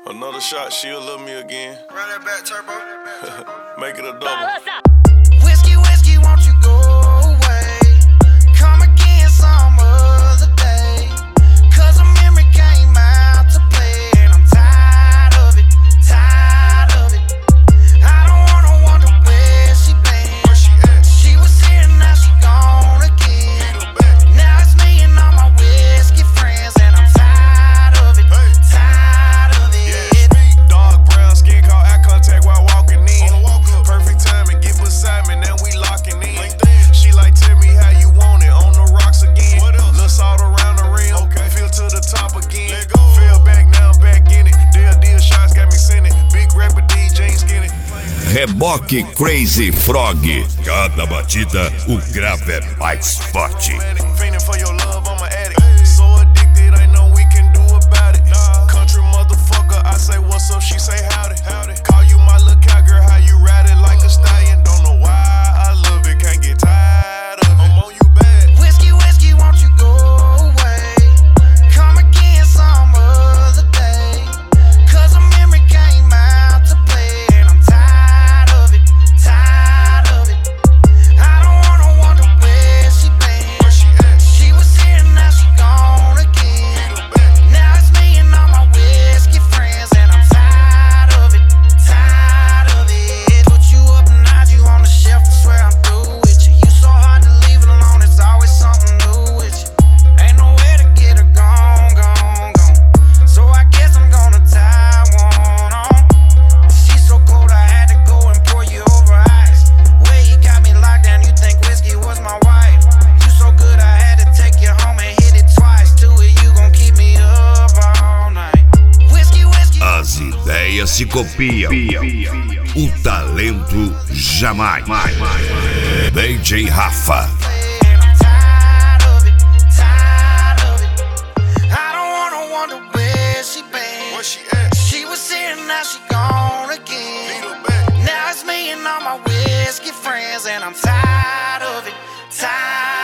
Another shot, she'll love me again. Run that back, turbo. Make it a double. Whiskey, whiskey, won't you go away? Come again some other day. Cause a memory came out to play. And I'm tired of it, tired of it. I don't wanna wonder where she been. Where she at? She was here, now she gone again. Now it's me and all my whiskey friends. And I'm tired of it, tired of it. Yeah, dark brown skin, caught eye contact while walking in. Perfect timing, get beside me, then we locking in. She like, tell me how you want it, on the rocks again. Little salt around the rim, feel to the top again. Fell back, now I'm back in it. Deal shots got me sending. Big rapper DJ skinny. Reboque Crazy Frog. Cada batida, o grave é mais forte. Feeling for your love, I'm an addict. So addicted, ain't no we can do about it. Country motherfucker, I say what's up, she say howdy. Call you my little cowgirl, how you ride it like a stallion. Don't know why I love it, can't get tired of it. I'm on you bad. Whiskey, whiskey, won't you go away? Come again some other day. Cause a memory came out to play. And I'm tired of it, tired of it. I don't wanna wonder where she been. Where she at? She was here, now she gone again. Now it's me and all my whiskey friends. And I'm tired of it, tired of it. Put you up and hide you on the shelf, I swear I'm through with you. You so hard to leave it alone, it's always something new with you. Ain't nowhere to get her gone, gone, gone. So I guess I'm gonna tie one on. She's so cold I had to go and pour you over ice. Way you got me locked down, you think whiskey was my wife. You so good I had to take you home and hit it twice. Two of you gon' keep me up all night. Whiskey, whiskey. As ideias se copiam, o talento jamais. DJ Rafa. And I'm tired of it, tired of it. I don't wanna wonder where she been. Where she at? She was here, now she gone again. Need her back. Now it's me and all my whiskey friends. And I'm tired of it, tired